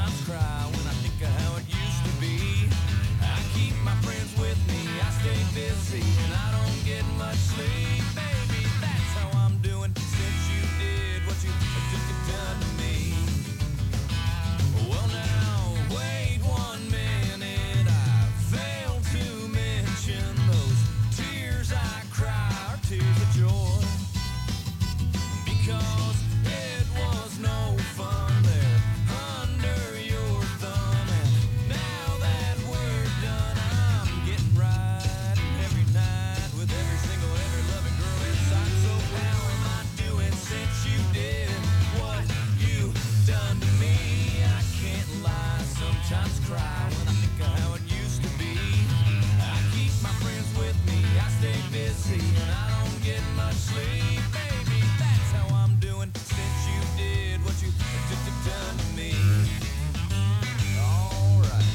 sometimes cry when I think of how it used to be. I keep my friends with me, I stay busy, and I don't get much sleep. Baby, that's how I'm doing since you did what you done to me. Well now, wait 1 minute, I failed to mention those tears I cry are tears of joy. Because it was no fun there under your thumb, and now that we're done, I'm getting right every night with every single, every loving girl inside. So how am I doing since you did what you done to me? I can't lie, sometimes cry when I think of how it used to be. I keep my friends with me, I stay busy, and I don't get much sleep. Baby, that's how I'm doing since you did what you done to me. All right.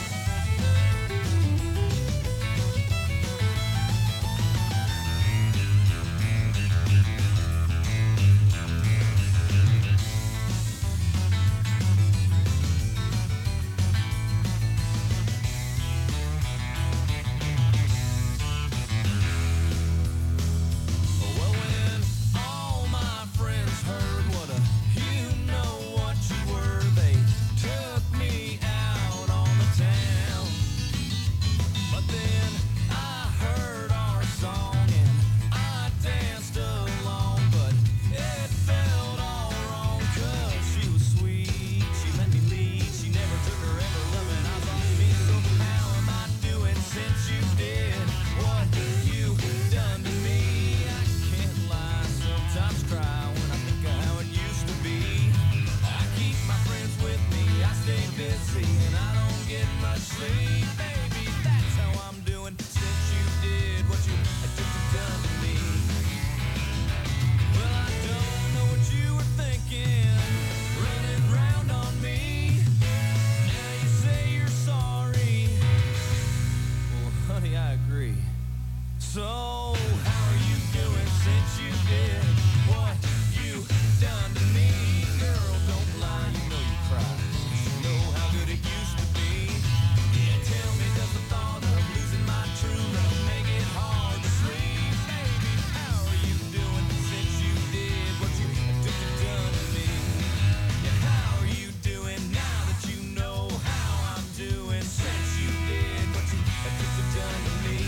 Well, when all my friends heard what a you know what you were, they took me out on the town. But then I heard our song and I danced along, but it felt all wrong, 'cause she was sweet, she let me lead, she never took her ever loving eyes off me. So how am I doing since you did what you done to me? I can't lie, sometimes cry when I think of how it used to be. I keep my friends with me, I stay busy, and I don't get much sleep. Baby, that's how I'm doing since you did what you done to me. Well, I don't know what you were thinking, running round on me. Now you say you're sorry. Well, honey, I agree. So, how are you doing since you did what you done to me? Girl, don't lie, you know you cried. You know how good it used to be. Yeah, tell me, does the thought of losing my true love make it hard to sleep? Baby, how are you doing since you did what you done to me? Yeah, how are you doing now that you know how I'm doing since you did what you done to me?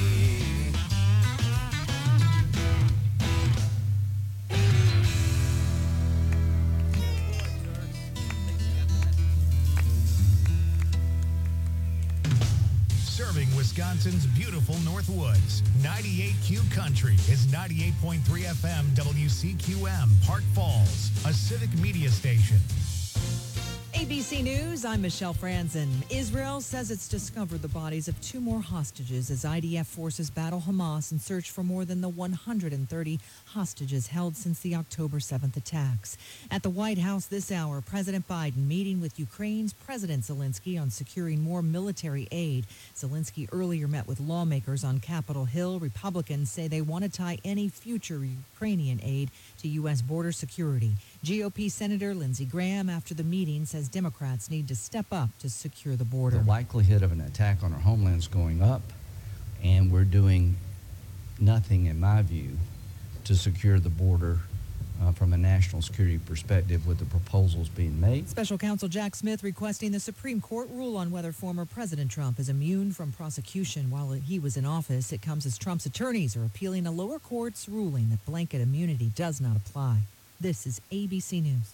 Serving Wisconsin's beautiful North Woods. 98Q Country is 98.3 FM WCQM, Park Falls, a civic media station. ABC News, I'm Michelle Franzen. Israel says it's discovered the bodies of 2 more hostages as IDF forces battle Hamas and search for more than the 130 hostages held since the October 7th attacks. At the White House this hour, President Biden meeting with Ukraine's President Zelensky on securing more military aid. Zelensky earlier met with lawmakers on Capitol Hill. Republicans say they want to tie any future Ukrainian aid to U.S. border security. GOP Senator Lindsey Graham, after the meeting, says Democrats need to step up to secure the border. The likelihood of an attack on our homeland is going up, and we're doing nothing, in my view, to secure the border from a national security perspective with the proposals being made. Special Counsel Jack Smith requesting the Supreme Court rule on whether former President Trump is immune from prosecution while he was in office. It comes as Trump's attorneys are appealing a lower court's ruling that blanket immunity does not apply. This is ABC News.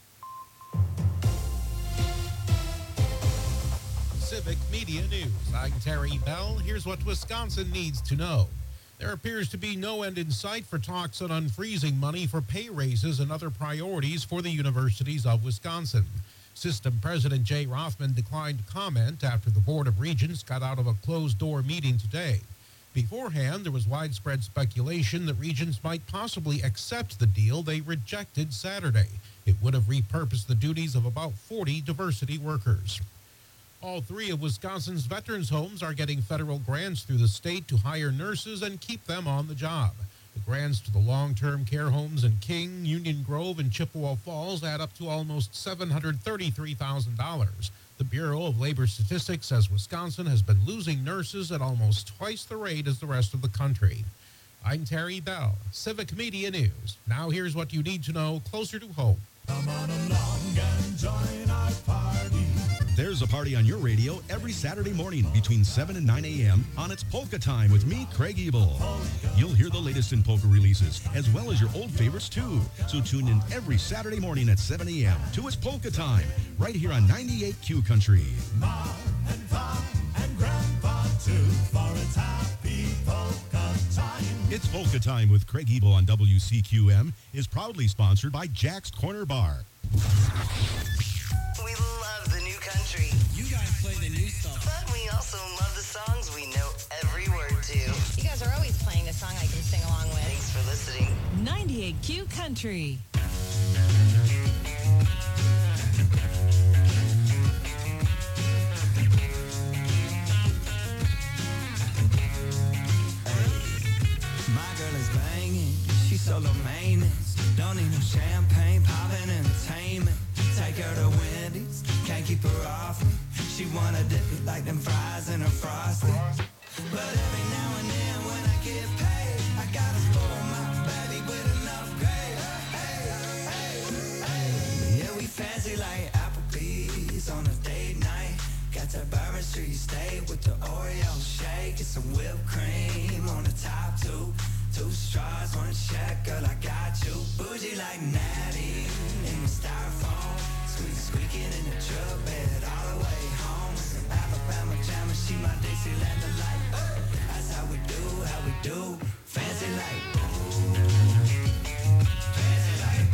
Civic Media News. I'm Terry Bell. Here's what Wisconsin needs to know. There appears to be no end in sight for talks on unfreezing money for pay raises and other priorities for the universities of Wisconsin. System President Jay Rothman declined comment after the Board of Regents got out of a closed-door meeting today. Beforehand, there was widespread speculation that Regents might possibly accept the deal they rejected Saturday. It would have repurposed the duties of about 40 diversity workers. All 3 of Wisconsin's veterans' homes are getting federal grants through the state to hire nurses and keep them on the job. The grants to the long-term care homes in King, Union Grove, and Chippewa Falls add up to almost $733,000. The Bureau of Labor Statistics says Wisconsin has been losing nurses at almost twice the rate as the rest of the country. I'm Terry Bell, Civic Media News. Now here's what you need to know closer to home. Come on along and join our party. There's a party on your radio every Saturday morning between 7 and 9 a.m. on It's Polka Time with me, Craig Ebel. You'll hear the latest in polka releases, as well as your old favorites, too. So tune in every Saturday morning at 7 a.m. to It's Polka Time, right here on 98Q Country. Ma and Pa and Grandpa, too, for it's happy polka time. It's Polka Time with Craig Ebel on WCQM is proudly sponsored by Jack's Corner Bar. We love the new country. You guys play the new stuff. But we also love the songs we know every word to. You guys are always playing a song I can sing along with. Thanks for listening. 98Q Country. My girl is banging, she's solo maintenance. Don't need no champagne, poppin' entertainment. Take her to Wendy's, can't keep her off me. She wanna dip it like them fries in her frosty. But every now and then when I get paid, I gotta spoil my baby with enough gravy. Hey, hey, hey. Yeah, we fancy like Applebee's on a date night. Got that Bourbon Street steak with the Oreo shake. Get some whipped cream on the top two. Two straws, one check, girl, I got you. Bougie like Natty in the styrofoam. Squeaking in the truck bed all the way home. Some Alabama jammer, she my Dixieland delight. That's how we do, fancy like. Fancy like.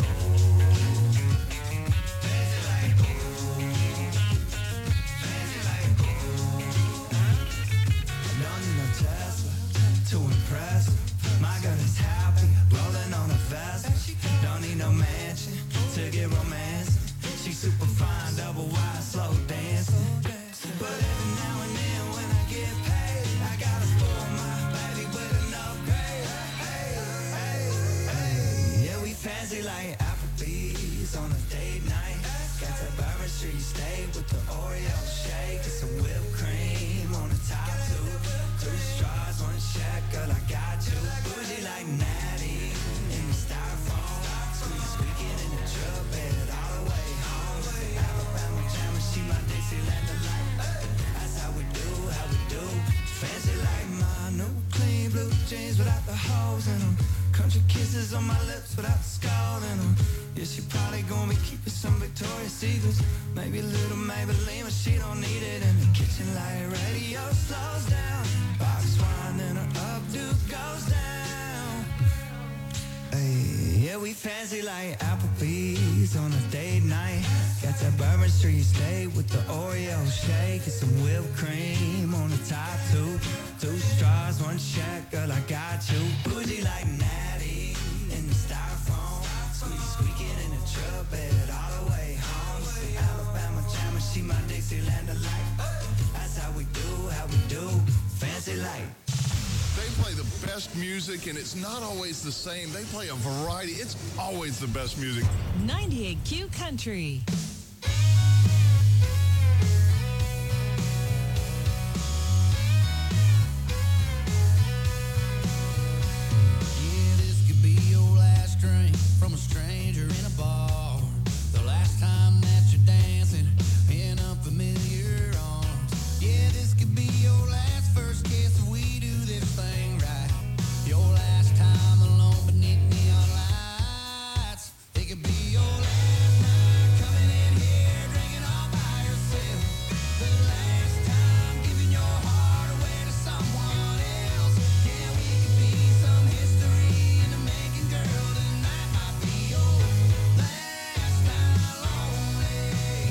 Fancy like. Fancy like. I don't need no Tesla to impress her. My girl is happy, rolling on a vessel. Don't need no mansion to get romancing. She's super fine, double wide, slow dancing. But every now and then when I get paid, I gotta spoil my baby with enough gravy. Hey, hey, hey. Yeah, we fancy like Applebee's on a date night. Got that Bourbon Street steak with the Oreo shake. Get some whipped cream on the top two. Two straws, one check, girl, I got you. Bougie like Natty in the styrofoam. Squeaking in the truck bed all the way home. Alabama jammer, she my Dixieland delight. That's how we do, fancy like my new clean blue jeans without the holes in them. Country kisses on my lips without the scald in them. Yeah, she probably gonna be keeping some Victoria's Secrets. Maybe a little Maybelline, but she don't need it. In the kitchen light radio slows down. Box wine and her updo goes down. Hey, yeah, we fancy like Applebee's on a date night. Got that Bourbon Street steak with the Oreo shake. Get some whipped cream on the top two. Two straws, one check, girl, I got you. Bougie like Natty in the styrofoam. Squeaking in the truck bed all the way home. Some Alabama jammer, she my Dixieland delight. That's how we do, fancy like. They play the best music, and it's not always the same. They play a variety. It's always the best music. 98Q Country. Yeah, this could be your last drink from a stranger in a bar. The last time that you're dancing in unfamiliar arms. Yeah, this could be your last first kiss if we do this thing right. Your last time alone beneath neon lights. It could be your last night coming in here drinking all by yourself. The last time giving your heart away to someone else. Yeah, we could be some history in the making, girl. Tonight might be your last night lonely.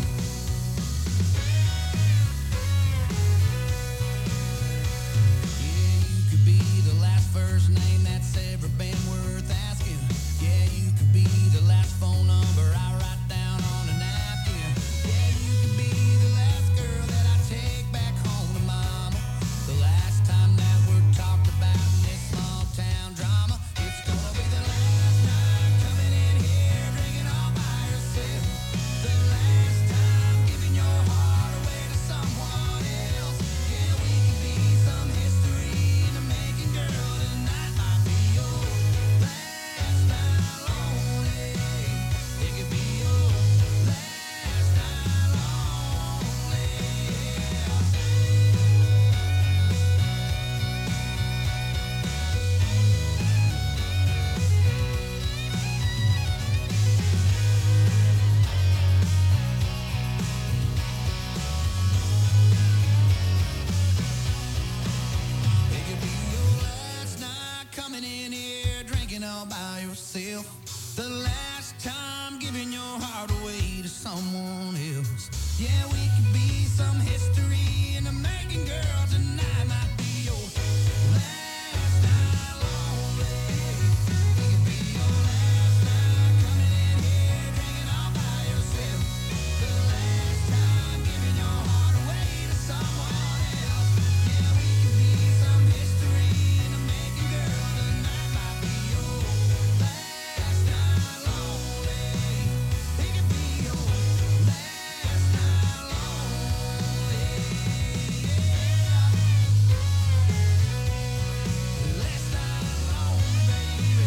Yeah, you could be the last first name that's ever been worth asking. Yeah, you could be the last phone number I write down on a napkin. Yeah, you could be the last girl that I take back home to mama. The last time that we're talked about in this small town drama. It's Yeah, we could be some history in the making, girl. Tonight might be your last night lonely. It could be your last night coming in here drinking all by yourself. The last time giving your heart away to someone else. Yeah, we could be some history in the making, girl. Tonight might be your last night lonely. It could be your last night lonely. Yeah. Last night lonely, baby.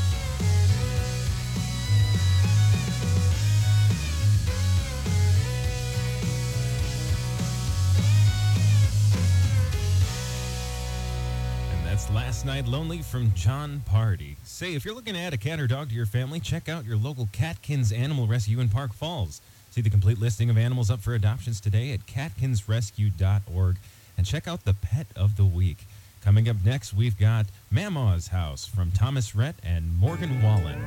And that's Last Night Lonely from John Party. Say, if you're looking to add a cat or dog to your family, check out your local Catkins Animal Rescue in Park Falls. See the complete listing of animals up for adoptions today at catkinsrescue.org and check out the Pet of the Week. Coming up next, we've got Mama's House from Thomas Rhett and Morgan Wallen.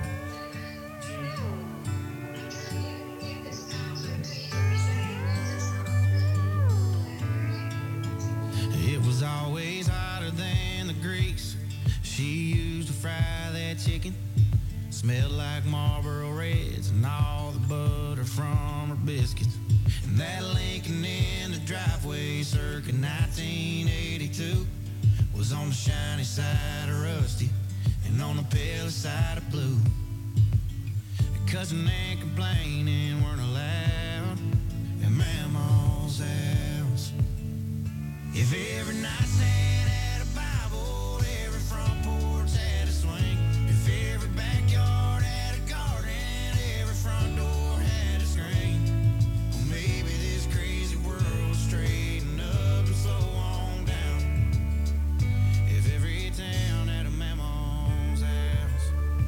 It was always hotter than the grease she used to fry that chicken. Smelled like Marlboro Reds and all the butter from her biscuits. And that Lincoln in the driveway circa 1982 was on the shiny side of rusty and on the pale side of blue. Cussing and complaining weren't allowed at Mama's house. If every nightstand had a Bible, every front porch had a swing. If every backyard had a garden, every front door had a screen. Well, maybe this crazy world would straighten up and slow on down. If every town had a Mama's house.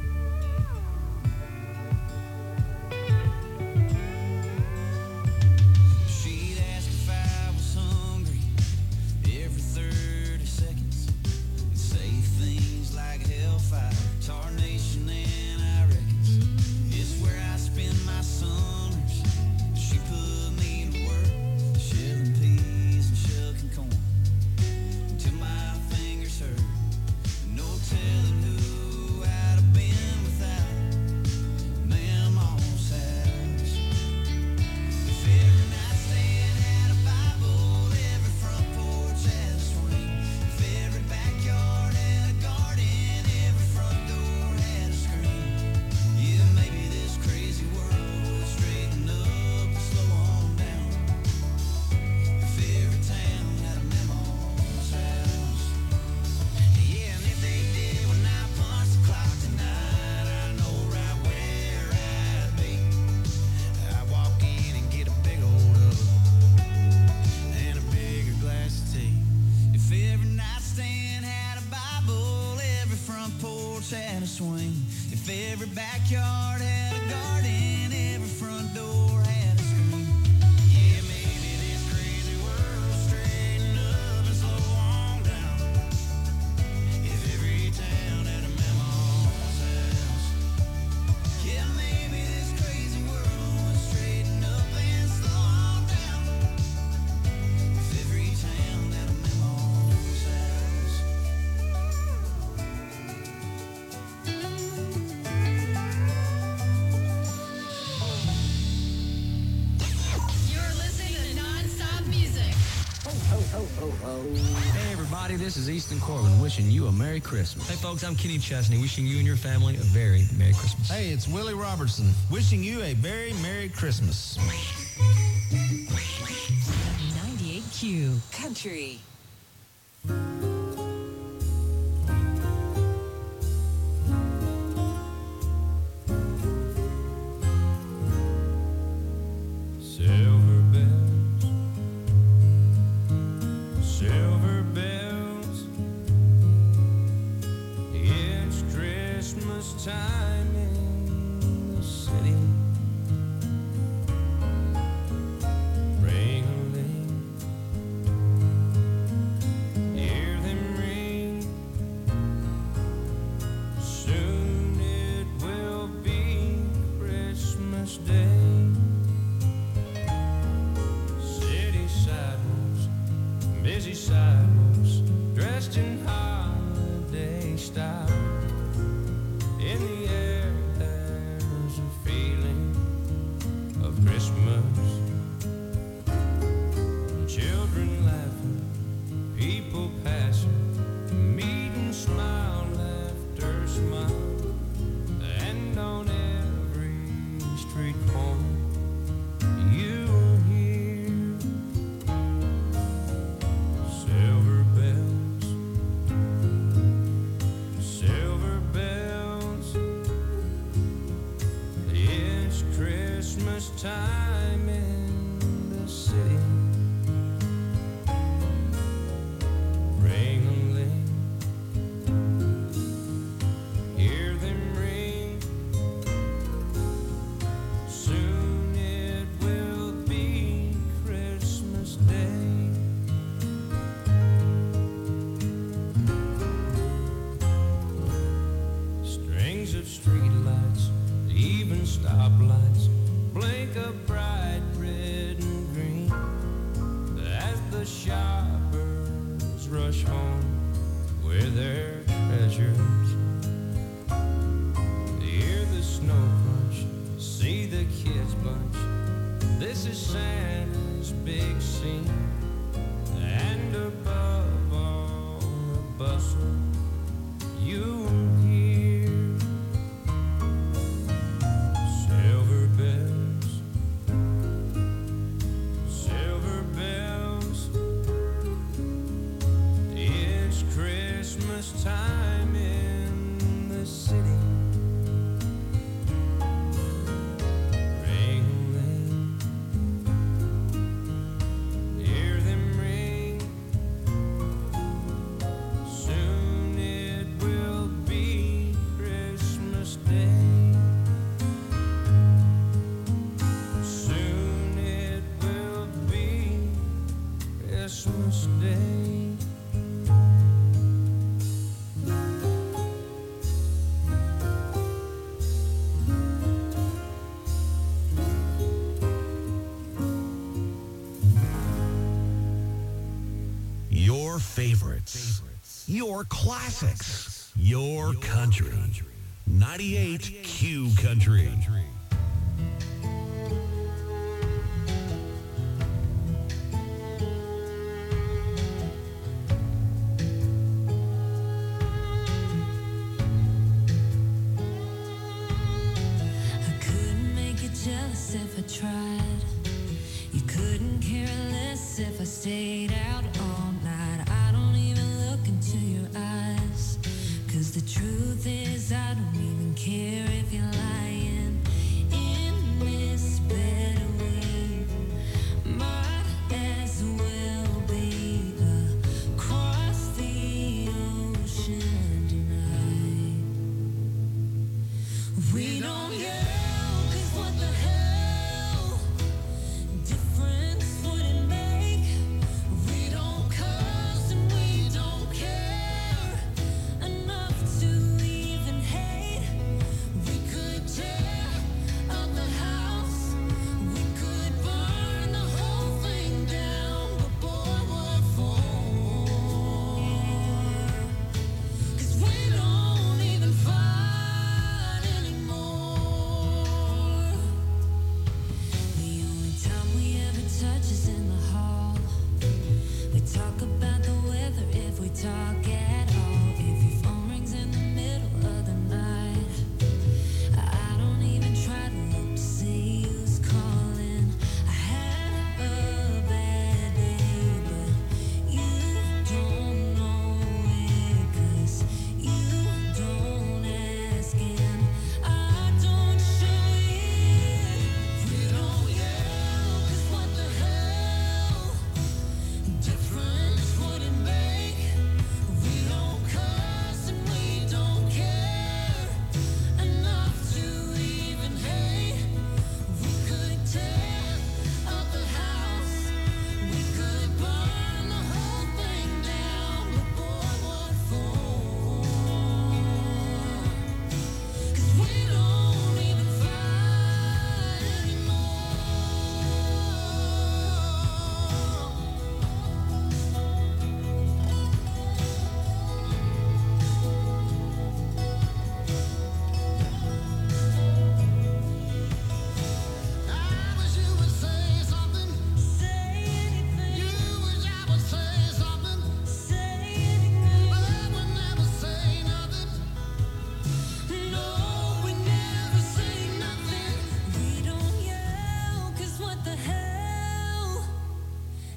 She'd ask if I was hungry every 30 seconds and say things like hellfire, tarnation, and I reckons it's where I spend my summers. She put me to work, shelling peas and shucking corn until my fingers hurt. No telling who I'd have been without Mama's house. If every nightstand had a Bible, every front porch had a swing. If every backyard had a garden, every front door had a screen. Yeah, maybe this crazy world would straighten up and slow on down. If every town had a Mama's house. Yeah, and if they did when I punch the clock tonight, I know right where I'd be. I'd walk in and get a big old hug and a bigger glass of tea. If every nightstand had a Bible, every front porch had a swing. If every backyard had a garden, every front door had a screen. Yeah, maybe this crazy world would straighten up and slow on down. If every town had a Mama's house. Yeah, maybe this crazy world would straighten up and slow on down. If every town had a Mama's house. You're listening to non-stop music. Hey everybody, this is Easton Corbin wishing you a Merry Christmas. Hey folks, I'm Kenny Chesney wishing you and your family a very Merry Christmas. Hey, it's Willie Robertson wishing you a very Merry Christmas. 98Q Country. Silver bells, silver bells. It's Christmas time in the city. Ring-a-ling, busy sidewalks, dressed in holiday style. In the air, there's a feeling of Christmas. Children laughing, people passing, meet and smile, laughter, smile. And on every street corner, you'll hear silver bells, silver bells. It's Christmas time in the city. Ring-a-ling, hear them ring. Soon it will be Christmas Day. Strings of streetlights, even stoplights, blink a bright red and green as the shoppers rush home with their treasures. Hear the snow crunch, see the kids bunch. This is Santa's big scene, and above all the bustle, you'll hear silver bells, silver bells. It's Christmas time in the city. Ring-a-ling, hear them ring. Soon it will be Christmas Day. Soon it will be Christmas Day. Your favorites, your classics, your country. 98 Q Country. I couldn't make you jealous if I tried. You couldn't care less if I stayed out all night. I don't even look into your eyes. 'Cause the truth is I don't even care if you're lying. In this bed we might as well be across the ocean tonight. We don't yell, 'cause what the hell difference would it make? We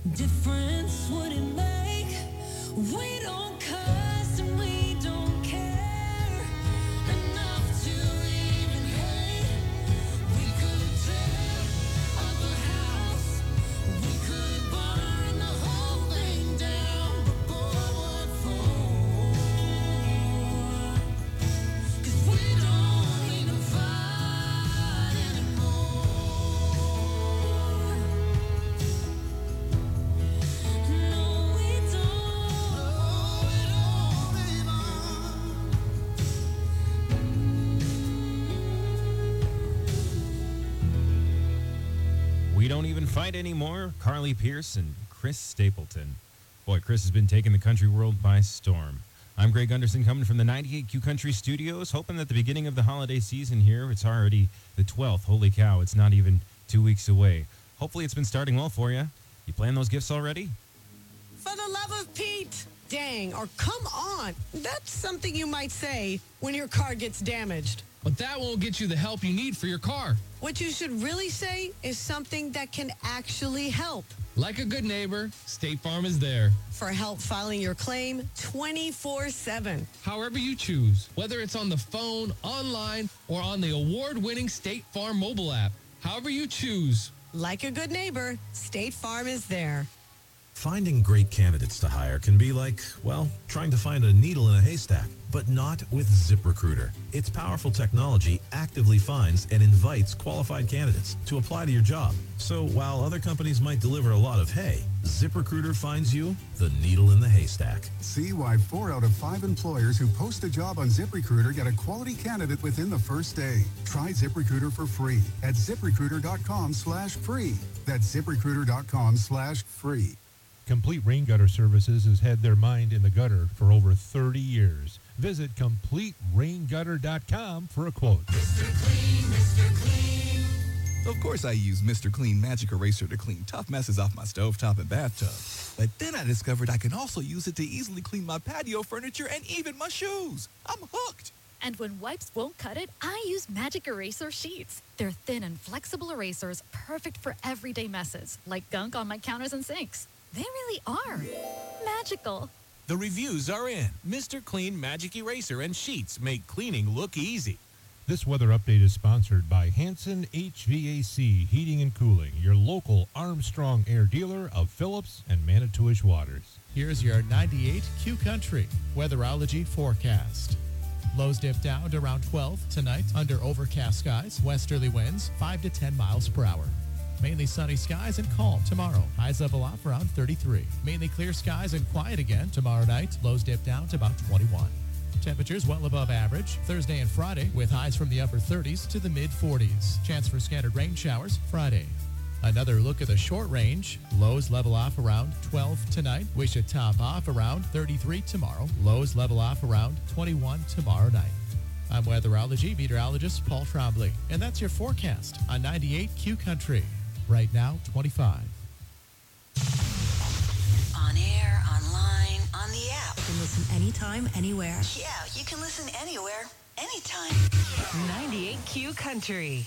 difference would it make? We don't cuss and we don't care enough to even hate. We could tear up a house, we could burn the whole thing down, but boy, what for? 'Cause we don't need to fight anymore. No, we We Don't Even Fight Anymore, Carly Pierce and Chris Stapleton. Boy, Chris has been taking the country world by storm. I'm Greg Gunderson coming from the 98Q Country Studios, hoping that the beginning of the holiday season here, it's already the 12th. Holy cow, it's not even 2 weeks away. Hopefully it's been starting well for you. You plan those gifts already? For the love of Pete, dang, or come on. That's something you might say when your car gets damaged. But that won't get you the help you need for your car. What you should really say is something that can actually help. Like a good neighbor, State Farm is there. For help filing your claim 24/7. However you choose, whether it's on the phone, online, or on the award-winning State Farm mobile app. However you choose. Like a good neighbor, State Farm is there. Finding great candidates to hire can be like, well, trying to find a needle in a haystack, but not with ZipRecruiter. Its powerful technology actively finds and invites qualified candidates to apply to your job. So while other companies might deliver a lot of hay, ZipRecruiter finds you the needle in the haystack. See why 4 out of 5 employers who post a job on ZipRecruiter get a quality candidate within the first day. Try ZipRecruiter for free at ZipRecruiter.com/free. That's ZipRecruiter.com/free. Complete Rain Gutter Services has had their mind in the gutter for over 30 years. Visit CompleteRainGutter.com for a quote. Mr. Clean, Mr. Clean. Of course I use Mr. Clean Magic Eraser to clean tough messes off my stovetop and bathtub. But then I discovered I can also use it to easily clean my patio furniture and even my shoes. I'm hooked. And when wipes won't cut it, I use Magic Eraser Sheets. They're thin and flexible erasers, perfect for everyday messes, like gunk on my counters and sinks. They really are magical. The reviews are in. Mr. Clean Magic Eraser and Sheets make cleaning look easy. This weather update is sponsored by Hanson HVAC Heating and Cooling, your local Armstrong Air dealer of Phillips and Manitowish waters. Here's your 98Q Country weatherology forecast. Lows dip down to around 12 tonight under overcast skies, westerly winds 5 to 10 miles per hour. Mainly sunny skies and calm tomorrow. Highs level off around 33. Mainly clear skies and quiet again tomorrow night. Lows dip down to about 21. Temperatures well above average Thursday and Friday with highs from the upper 30s to the mid 40s. Chance for scattered rain showers Friday. Another look at the short range. Lows level off around 12 tonight. We should top off around 33 tomorrow. Lows level off around 21 tomorrow night. I'm weatherology meteorologist Paul Trombley, and that's your forecast on 98Q Country. Right now, 25. On air, online, on the app. You can listen anytime, anywhere. Yeah, you can listen anywhere, anytime. 98Q Country.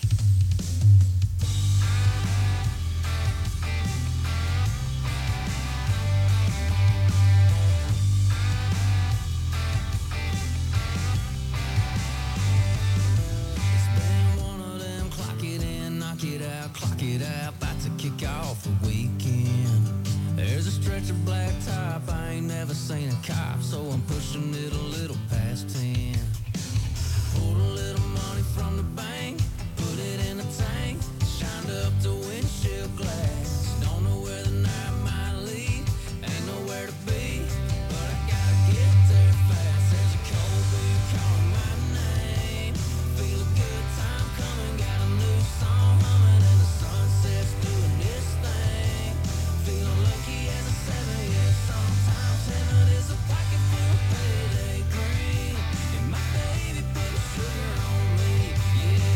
Clock it out, about to kick off the weekend. There's a stretch of black top, I ain't never seen a cop, so I'm pushing it a little past 10. Pulled a little money from the bank, put it in a tank, shined up the windshield glass. Don't know where the night might lead, ain't nowhere to be, but I gotta get there fast. There's a cold beer calling my name, feel a good time coming, got a new song humming. Sunsets doing this thing. Feeling lucky as a 7, yeah. Sometimes heaven is a pocket full of payday green. And my baby put a sugar on me, yeah.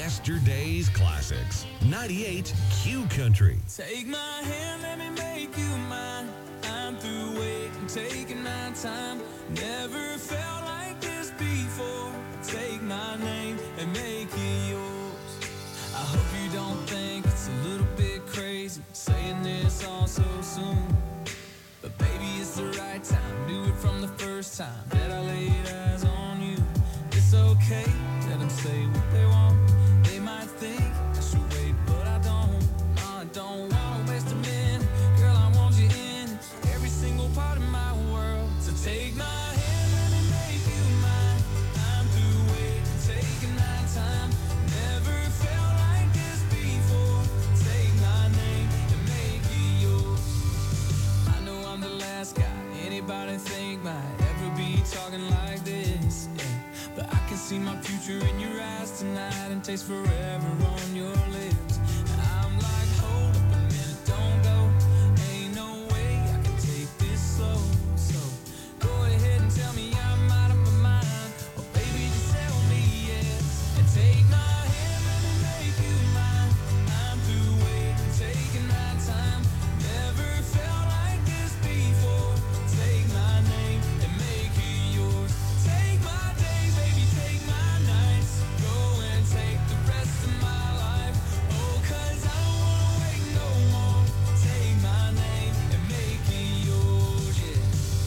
yesterday's classics. 98 Q Country. Take my hand, let me make you mine. I'm through waiting, taking my time. Never felt like this before. Take my name and make it yours. I hope you don't think it's a little bit crazy saying this all so soon. But baby, it's the right time. Knew it from the first time that I laid eyes on you. It's okay, let them say what they want. They might think I should wait, but I don't. No, I don't want to waste a minute. Girl, I want you in every single part of my world. So take my hand, let me make you mine. I'm through waiting, taking my time. Never felt like this before. Take my name and make it yours. I know I'm the last guy anybody think might ever be talking like this, yeah. But I can see my future in your eyes tonight and taste forever on your lips. And I'm like, hold up a minute, don't go. Ain't no way I can take this slow. So go ahead and tell me I'm out of my mind. Or baby, just tell me yes. And take my hand, let me make you mine. I'm through waiting, taking my time. Never felt like this before. Take my name and make it yours. Take my days, baby, take my nights. Go and take the rest of my life. Oh, 'cause I don't wanna wait no more. Take my name and make it yours, yeah.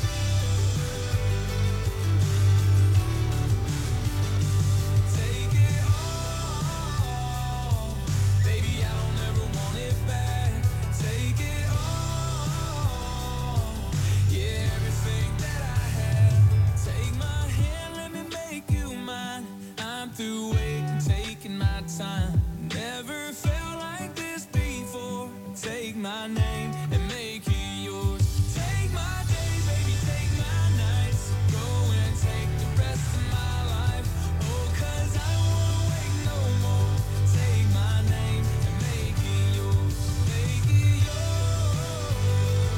Take it all. Baby, I don't ever want it back. Take it all. Yeah, everything that I have. Take my hand, let me make you mine. I'm through waiting, taking my time. Never felt like this before. Take my name and make it yours. Take my days, baby, take my nights. Go and take the rest of my life. Oh, 'cause I don't wanna wait no more. Take my name and make it yours. Make it yours.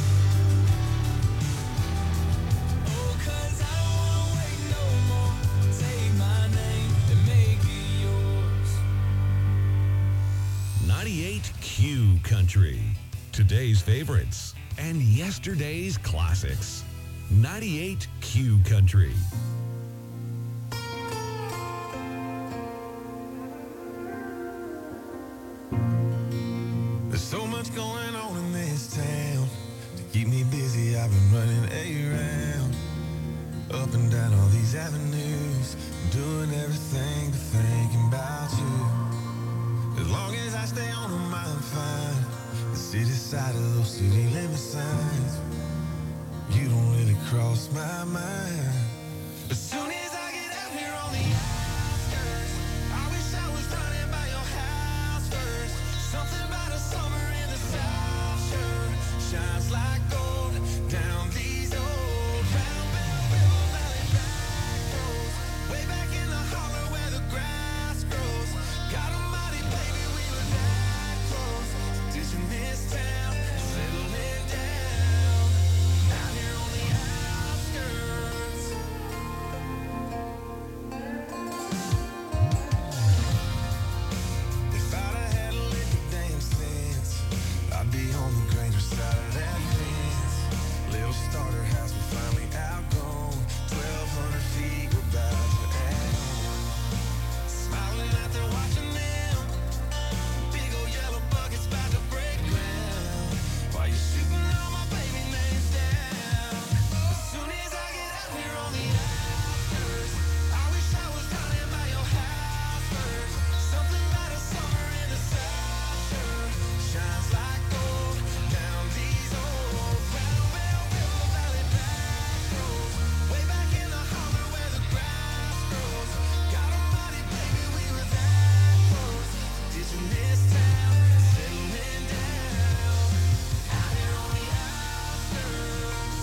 Oh, 'cause I don't wanna wait no more. Take my name and make it yours. 98 Q Country. Today's favorites and yesterday's classics. 98 Q Country. There's so much going on in this town. To keep me busy, I've been running around. Up and down all these avenues. Doing everything but thinking about you. As long as I stay on them, I'm fine. The city side of those city limit signs. You don't really cross my mind. As soon as I get out here on the outskirts, I wish I was running by your house first. Something about a summer in the South Shore shines like gold down these old round Bell River Valley back roads. Way back in the holler where the grass grows. God almighty, baby, we were that close. Ditching this town, settling down. Out here on the outskirts. If I'd have had a little damn sense, I'd be on the Granger side of that fence. Little starter house, we finally outgrown. 1,200 feet, we're about to add on. Smiling out there watching them. Big old yellow buckets about to break ground. While you're shooting all my baby names down. As soon as I get out here on the outskirts, I wish I was running by your house first. Something about a summer in the South Shore shines like gold down these old round Bell River Valley back roads. Way back in the holler where the grass grows. God almighty, baby, we were that close. Ditching this town, settling down. Out here on the outskirts.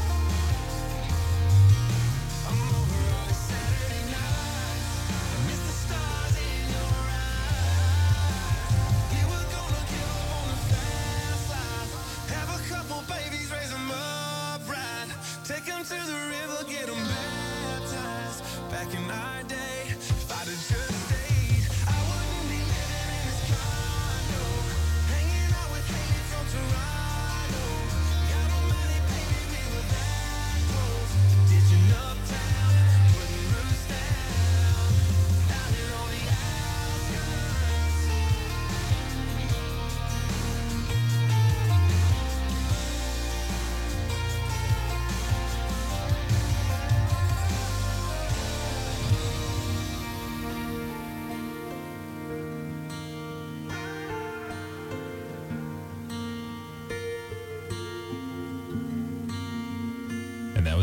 I'm over on a Saturday night. I miss the stars in your eyes. Yeah, we're gonna give up on the fast life. Have a couple babies, raise them up right. Take them to the river, get them baptized. Back in our day, if I'd have just stayed, I would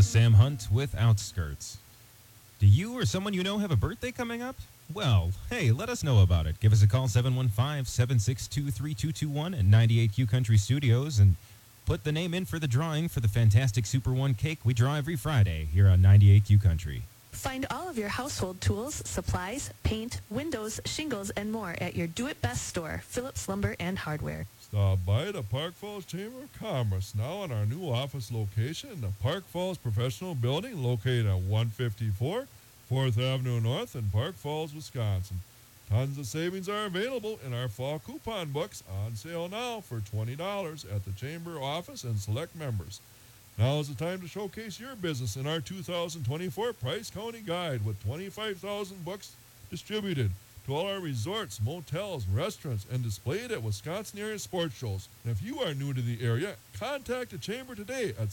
was Sam Hunt with Outskirts. Do you or someone you know have a birthday coming up? Well, hey, let us know about it. Give us a call, 715-762-3221 at 98Q Country Studios, and put the name in for the drawing for the fantastic Super One cake we draw every Friday here on 98Q Country. Find all of your household tools, supplies, paint, windows, shingles, and more at your Do-It-Best store, Phillips Lumber and Hardware. Stop by the Park Falls Chamber of Commerce, now in our new office location in the Park Falls Professional Building, located at 154 4th Avenue North in Park Falls, Wisconsin. Tons of savings are available in our fall coupon books, on sale now for $20 at the Chamber office and select members. Now is the time to showcase your business in our 2024 Price County Guide with 25,000 books distributed to all our resorts, motels, restaurants, and displayed at Wisconsin area sports shows. And if you are new to the area, contact the Chamber today at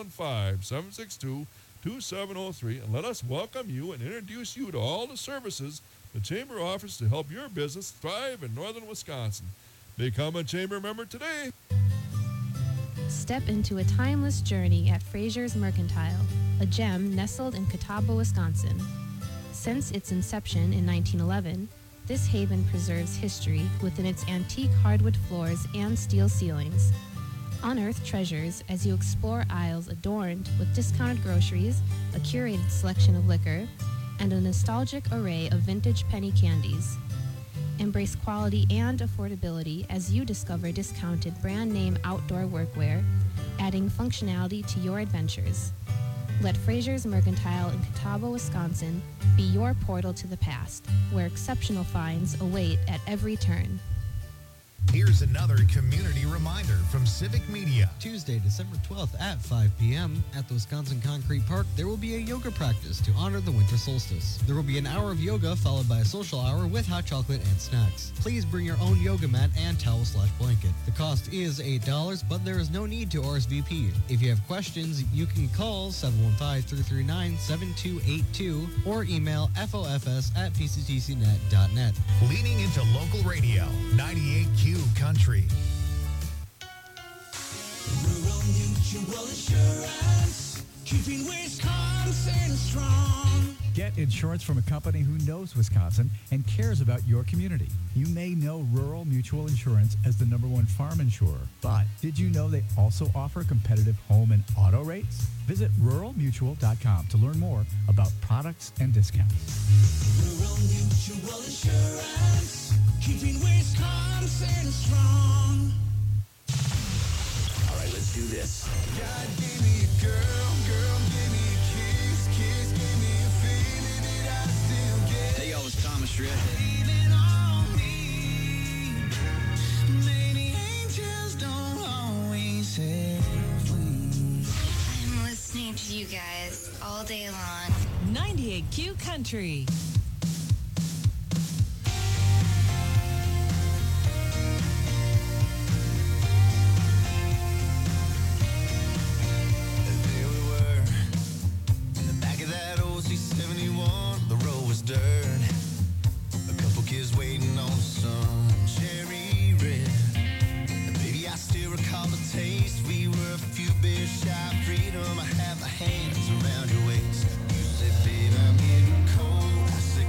715-762-2703 and let us welcome you and introduce you to all the services the Chamber offers to help your business thrive in northern Wisconsin. Become a Chamber member today. Step into a timeless journey at Fraser's Mercantile, a gem nestled in Catawba, Wisconsin. Since its inception in 1911, this haven preserves history within its antique hardwood floors and steel ceilings. Unearth treasures as you explore aisles adorned with discounted groceries, a curated selection of liquor, and a nostalgic array of vintage penny candies. Embrace quality and affordability as you discover discounted brand name outdoor workwear, adding functionality to your adventures. Let Fraser's Mercantile in Catawba, Wisconsin be your portal to the past, where exceptional finds await at every turn. Here's another community reminder from Civic Media. Tuesday, December 12th at 5 p.m. at the Wisconsin Concrete Park, there will be a yoga practice to honor the winter solstice. There will be an hour of yoga followed by a social hour with hot chocolate and snacks. Please bring your own yoga mat and towel/blanket. The cost is $8, but there is no need to RSVP. If you have questions, you can call 715-339-7282 or email fofs@pctcnet.net. Leaning into local radio, 98Q Country. Rural Mutual Insurance, keeping Wisconsin strong. Get insurance from a company who knows Wisconsin and cares about your community. You may know Rural Mutual Insurance as the #1 farm insurer, but did you know they also offer competitive home and auto rates? Visit ruralmutual.com to learn more about products and discounts. Rural Mutual Insurance, keeping Wisconsin strong. All right, let's do this. God gave me a girl, girl gave me a kiss, kiss gave me a feeling that I still get. Hey, y'all, it's Thomas Shred. Leaning on me. Maybe angels don't always have wings. I'm listening to you guys all day long. 98Q Country. There we were, in the back of that old C-71, the road was dirt. A couple kids waiting on the sun, cherry red. And baby, I still recall the taste. We were a few beers shy of freedom. I had my hands around your waist. You said, babe, I'm getting cold. I said,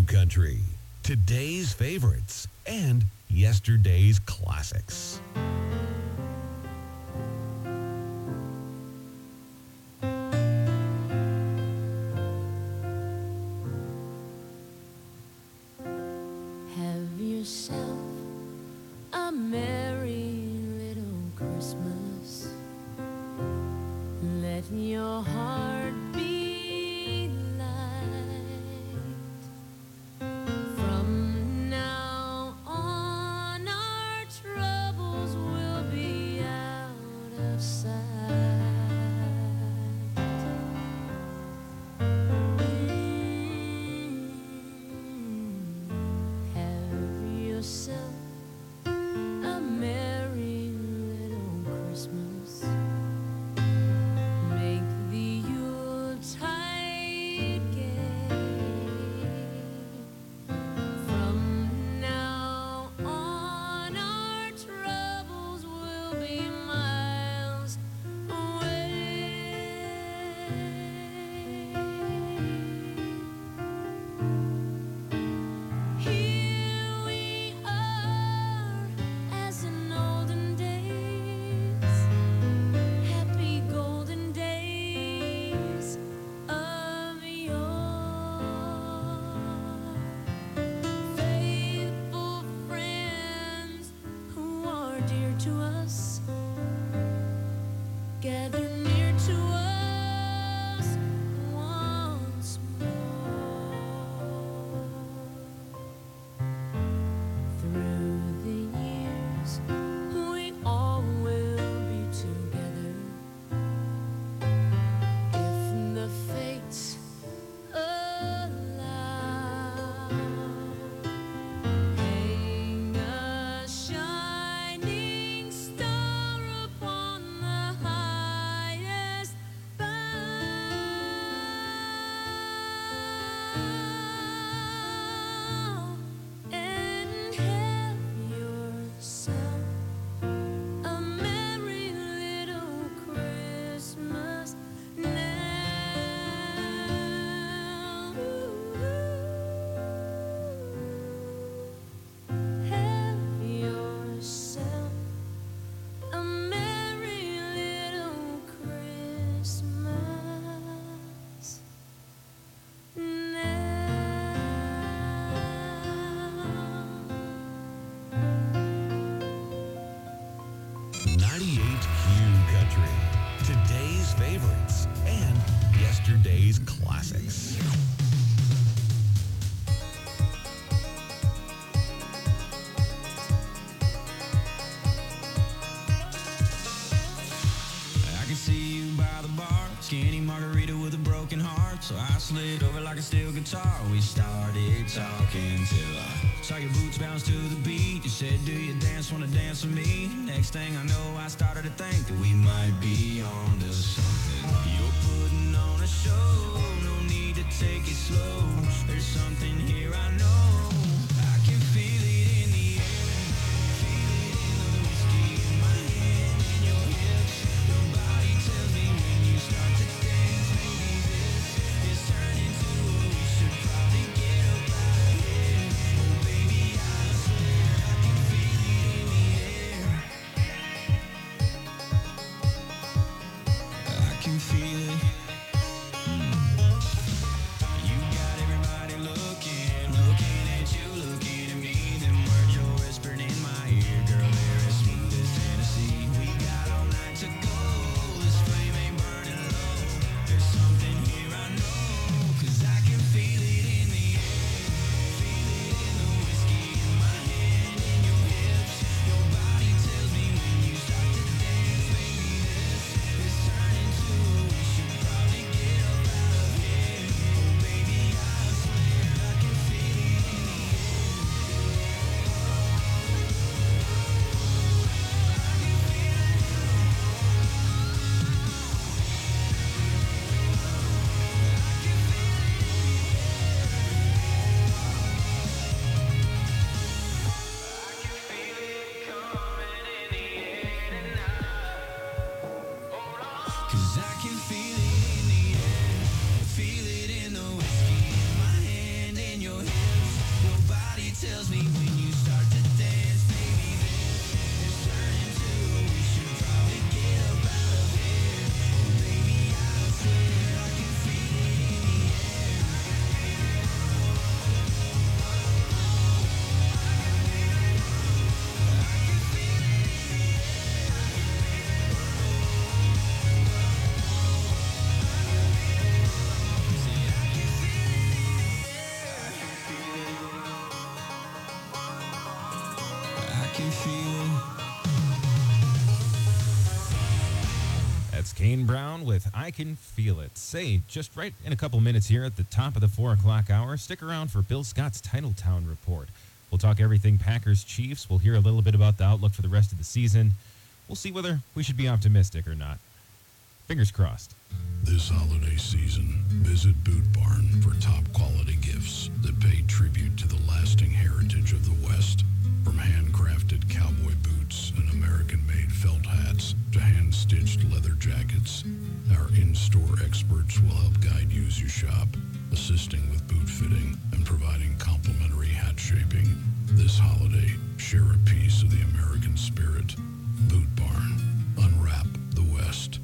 Q Country. Today's favorites and yesterday's classics. Have yourself a merry little Christmas. Let your heart be light. From now on, our troubles will be out of sight. Have yourself a merry little Christmas. Make the Yuletide gay. From now on, our troubles will be miles away. Here we are, as in olden days, happy golden days of yore. Faithful friends who are dear to us, gather near to us once more. Through the years, we all will be together if the fates allow. Hang a shining star upon the highest bough, and have yourself a merry little Christmas now. Have yourself a merry little Christmas now. 98 Q Country. Today's favorites and yesterday's classics. I can see you by the bar, skinny margarita with a broken heart. So I slid over like a steel guitar. We started talking till I saw your boots bounce to the beat. You said, do you wanna dance with me? Next thing I know, I started to think that we might be on to something. You're putting on a show, no need to take it slow. There's something here I know. I can feel it in the air, feel it in the whiskey in my hand, in your hips. Your body tells me when you start to dance, maybe this is turning to what we should probably get up out of here. Oh baby, I swear I can feel it in the air. I can feel it. You got everybody looking Kane Brown with I Can Feel It. Say, just right in a couple minutes here at the top of the 4 o'clock hour, stick around for Bill Scott's Titletown Report. We'll talk everything Packers-Chiefs. We'll hear a little bit about the outlook for the rest of the season. We'll see whether we should be optimistic or not. Fingers crossed. This holiday season, visit Boot Barn for top quality gifts that pay tribute to the lasting heritage of the West. From handcrafted cowboy boots and American-made felt hats to hand-stitched leather jackets, our in-store experts will help guide you as you shop, assisting with boot fitting and providing complimentary hat shaping. This holiday, share a piece of the American spirit. Boot Barn. Unwrap the West.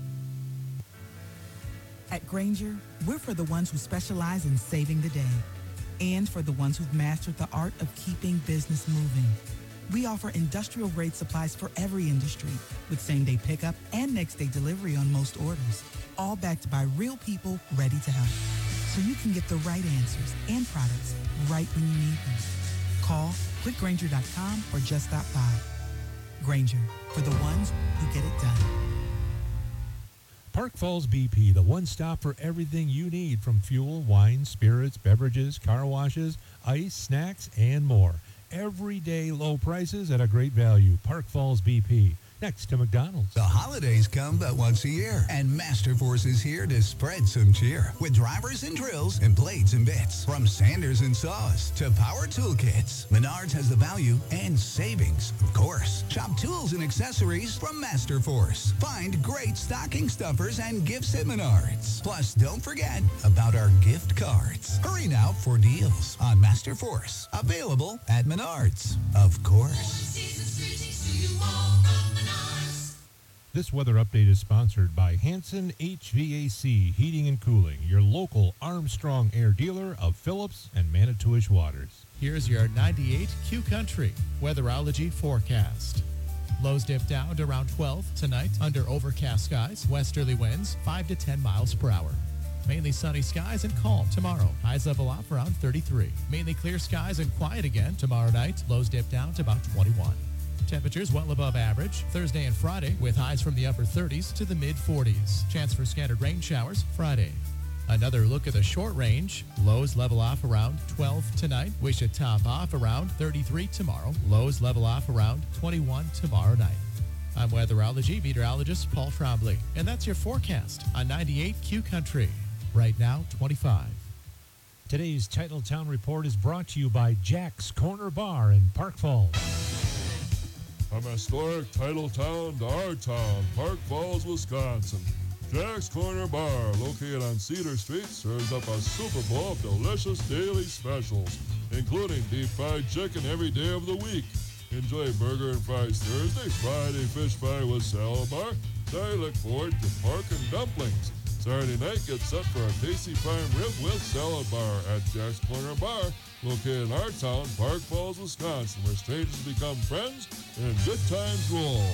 At Grainger, we're for the ones who specialize in saving the day and for the ones who've mastered the art of keeping business moving. We offer industrial-grade supplies for every industry with same-day pickup and next-day delivery on most orders, all backed by real people ready to help. So you can get the right answers and products right when you need them. Call, clickgrainger.com, or just stop by. Grainger, for the ones who get it done. Park Falls BP, the one stop for everything you need from fuel, wine, spirits, beverages, car washes, ice, snacks, and more. Everyday low prices at a great value. Park Falls BP, next to McDonald's. The holidays come but once a year, and Masterforce is here to spread some cheer with drivers and drills and blades and bits. From sanders and saws to power tool kits, Menards has the value and savings, of course. Shop tools and accessories from Masterforce. Find great stocking stuffers and gifts at Menards. Plus, don't forget about our gift cards. Hurry now for deals on Masterforce. Available at Menards, of course. This weather update is sponsored by Hanson HVAC Heating and Cooling, your local Armstrong Air dealer of Phillips and Manitowish Waters. Here's your 98 Q Country weatherology forecast. Lows dip down to around 12 tonight under overcast skies, westerly winds 5 to 10 miles per hour. Mainly sunny skies and calm tomorrow. Highs level off around 33. Mainly clear skies and quiet again tomorrow night. Lows dip down to about 21. Temperatures well above average Thursday and Friday with highs from the upper 30s to the mid-40s. Chance for scattered rain showers Friday. Another look at the short range. Lows level off around 12 tonight. We should top off around 33 tomorrow. Lows level off around 21 tomorrow night. I'm weatherology meteorologist Paul Trombley, and that's your forecast on 98 Q Country. Right now, 25. Today's Titletown Report is brought to you by Jack's Corner Bar in Park Falls. From historic Titletown to our town, Park Falls, Wisconsin. Jack's Corner Bar, located on Cedar Street, serves up a super bowl of delicious daily specials, including deep fried chicken every day of the week. Enjoy burger and fries Thursday, Friday fish fry with salad bar. Saturday, look forward to pork and dumplings. Saturday night, get set for a tasty prime rib with salad bar at Jack's Corner Bar, located in our town, Park Falls, Wisconsin, where strangers become friends and good times roll.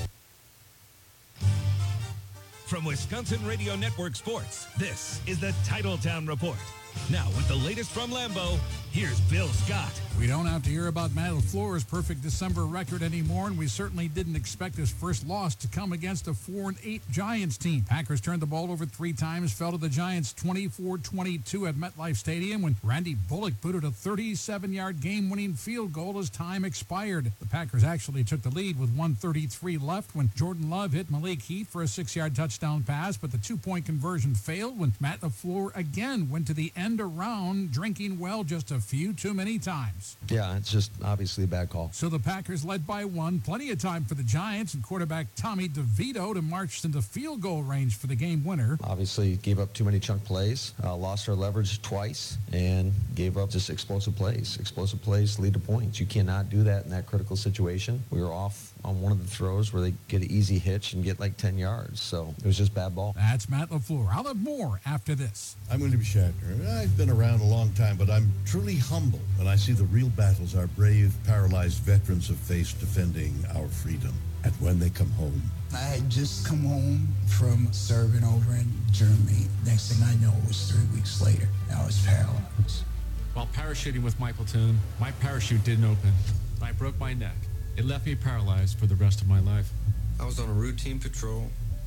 From Wisconsin Radio Network Sports, this is the Titletown Report. Now, with the latest from Lambeau, here's Bill Scott. We don't have to hear about Matt LaFleur's perfect December record anymore, and we certainly didn't expect his first loss to come against a 4-8 Giants team. Packers turned the ball over 3 times, fell to the Giants 24-22 at MetLife Stadium when Randy Bullock booted a 37-yard game-winning field goal as time expired. The Packers actually took the lead with 1:33 left when Jordan Love hit Malik Heath for a 6-yard touchdown pass, but the 2-point conversion failed when Matt LaFleur again went to the end around, drinking well just a few too many times. Yeah, it's just obviously a bad call. So the Packers led by 1. Plenty of time for the Giants and quarterback Tommy DeVito to march into field goal range for the game winner. Obviously gave up too many chunk plays, lost our leverage twice, and gave up just explosive plays. Explosive plays lead to points. You cannot do that in that critical situation. We were off on one of the throws where they get an easy hitch and get like 10 yards. So it was just bad ball. That's Matt LaFleur. I'll have more after this. I'm William Shatner. I've been around a long time, but I'm truly humble when I see the real battles our brave, paralyzed veterans have faced defending our freedom. And when they come home. I had just come home from serving over in Germany. Next thing I know, it was 3 weeks later. I was paralyzed. While parachuting with my platoon, my parachute didn't open. I broke my neck. It left me paralyzed for the rest of my life. I was on a routine patrol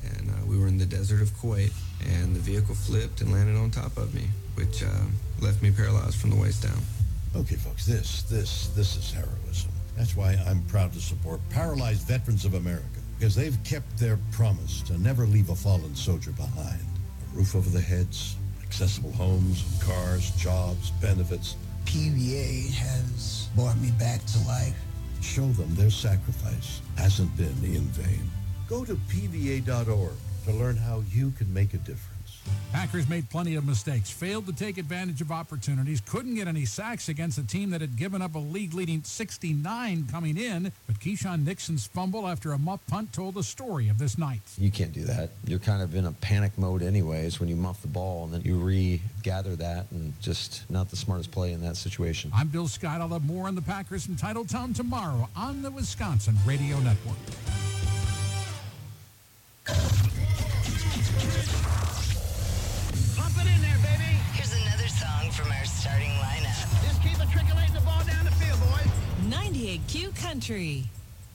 and we were in the desert of Kuwait, and the vehicle flipped and landed on top of me, which left me paralyzed from the waist down. Okay, folks, this is heroism. That's why I'm proud to support Paralyzed Veterans of America, because they've kept their promise to never leave a fallen soldier behind. A roof over their heads, accessible homes, cars, jobs, benefits. PVA has brought me back to life. Show them their sacrifice hasn't been in vain. Go to PVA.org to learn how you can make a difference. Packers made plenty of mistakes, failed to take advantage of opportunities, couldn't get any sacks against a team that had given up a league-leading 69 coming in, but Keyshawn Nixon's fumble after a muff punt told the story of this night. You can't do that. You're kind of in a panic mode anyways when you muff the ball, and then you regather that, and just not the smartest play in that situation. I'm Bill Scott. I'll have more on the Packers from Titletown tomorrow on the Wisconsin Radio Network. Pump it in there, baby. Here's another song from our starting lineup. Just keep it trickling the ball down the field, boys. 98 Q Country.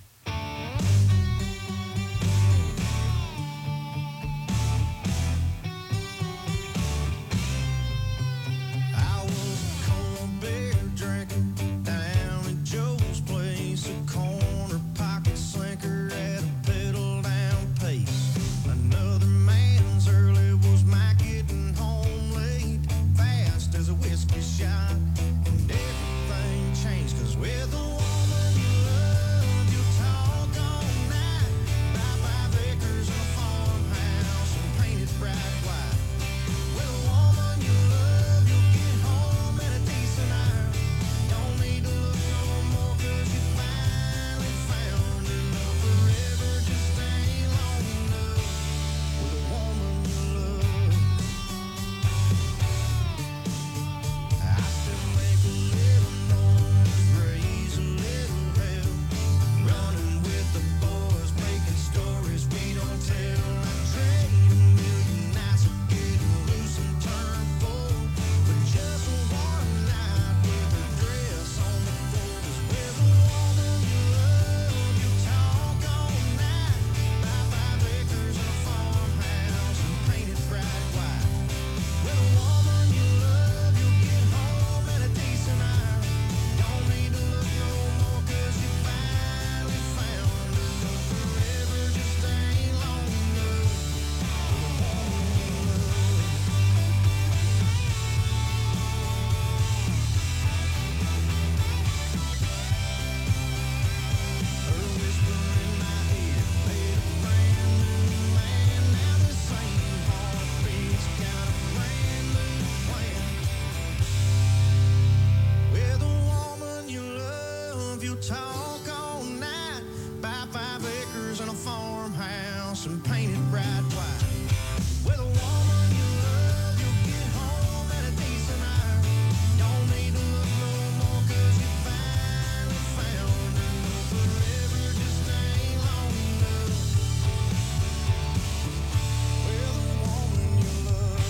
I was a cold beer drinking down at Joe's place, a corner pocket slinker at a pedal down pace. Another man's early was my getting home late, fast as a whiskey shot, and everything changed, 'cause with a woman you love, you talk all night, buy 5 acres and a farmhouse and paint it bright white. With a woman you love, you'll get home at a decent hour. Don't need to look no more, 'cause you finally found her. Love forever just ain't long enough. With a woman you love. I still make a living, always raise a little hell. Running with the boys, making stories we don't tell. I trade a million nights of getting loose and turn full, but just one night with a dress on the floor. 'Cause with a woman you love, you talk all night, buy 5 acres and a farmhouse and paint it bright white. With a woman you love, you'll get home at a decent hour. Don't need to look no more, 'cause you finally found her. Love forever just ain't long enough. Her whisper in my ear made a brand new man. Now the same heartbeat's got a brand new plan. With a woman you love, you talk all night, buy 5 acres and a farmhouse and paint it bright white. With a woman you love, you'll get home at a decent hour. Don't need to look no more, 'cause you finally found her. Love forever just ain't long enough. With a woman you love.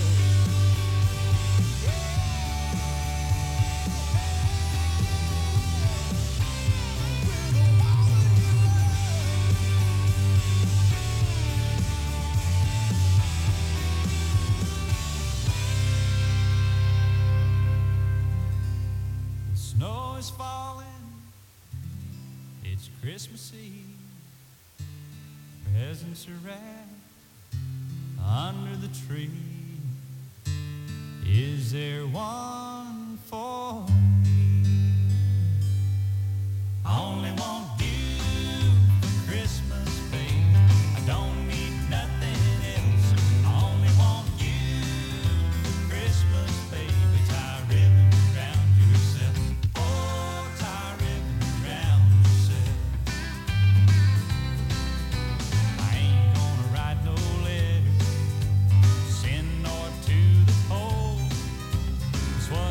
The snow is falling, it's Christmas Eve. Presents are wrapped under the tree. Is there one for me? I only want you for Christmas, babe. I don't need nothing else. I only want you for Christmas, baby. Tie a ribbon around yourself. Oh, tie a ribbon around yourself. I ain't gonna write no letter, send north to the pole. It's what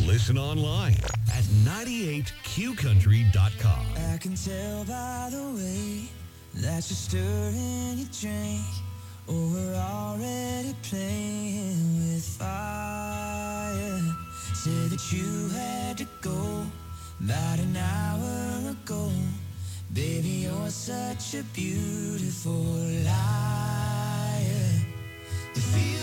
Listen online at 98qcountry.com. I can tell by the way that you're stirring your drink. Oh, we're already playing with fire. Said that you had to go about an hour ago. Baby, you're such a beautiful liar. The feel